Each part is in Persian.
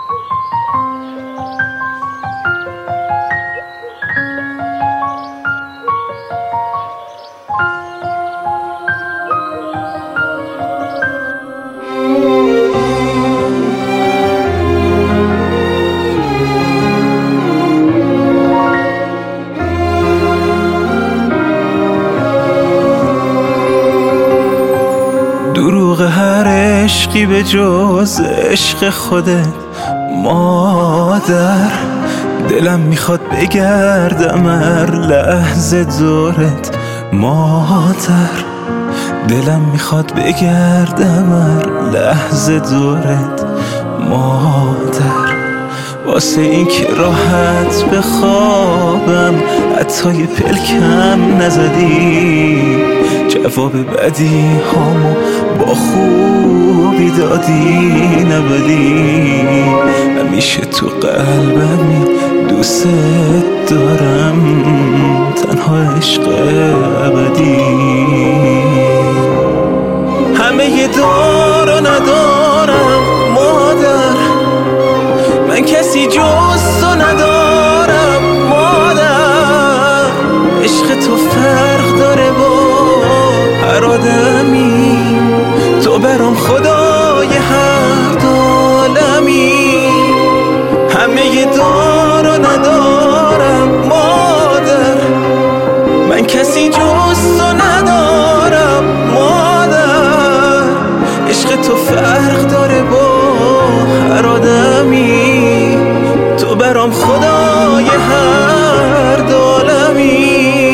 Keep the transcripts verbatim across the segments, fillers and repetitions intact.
دروغ هر عشقی به جز عشق خودت مادر، دلم میخواد بگردم هر لحظه دورت مادر، دلم میخواد بگردم هر لحظه دورت مادر، واسه این که راحت بخوابم حتی یه پلکم نزدی، جواب بدی هامو با خوبی دادی نبدی، همیشه تو قلبمی دوست دارم تنها عشق ابدی. همه ی دار و ندارم مادر، من کسی جز تو ندارم مادر، عشق تو فرق داره با هر آدمی، تو برام خدای هر عالمی. همه ی دار و ندارم مادر، من کسی جز تو ندارم مادر، عشق تو فرق داره با هر آدمی، تو برام خدای هر عالمی.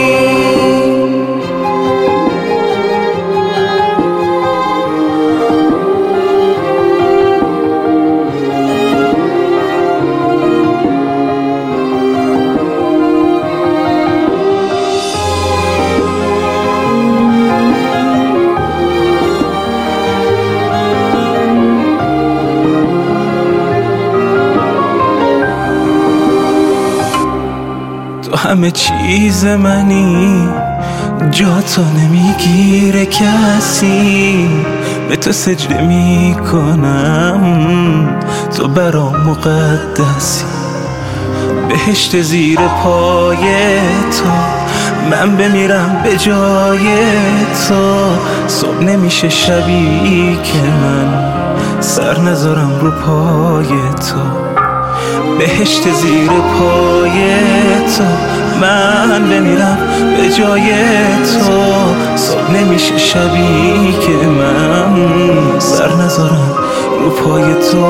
همه چیز منی، جا تو نمیگیره کسی، به تو سجده میکنم تو برام مقدسی، بهشت زیر پای تو، من بمیرم به جای تو، صبح نمیشه شبی که من سر نذارم رو پای تو، بهشت زیر پای تو، من بمیرم به جای تو، صبح نمیشه شبی که من سر نذارم رو پای تو.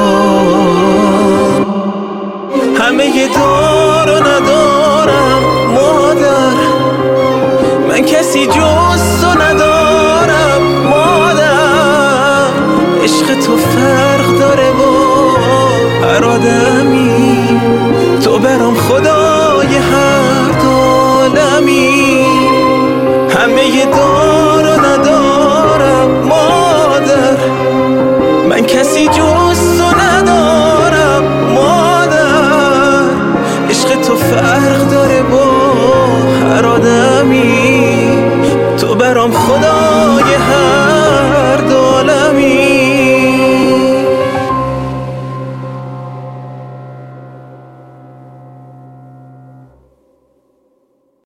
همه ی دار و ندارم مادر، من کسی جز تو ندارم مادر، عشق تو فرق داره با هر آدمی، تو برام خدای هر عالمی. همه ی دار و ندارم مادر، من کسی جز تو ندارم مادر، عشق تو فرق داره با هر آدمی، تو برام خدای هر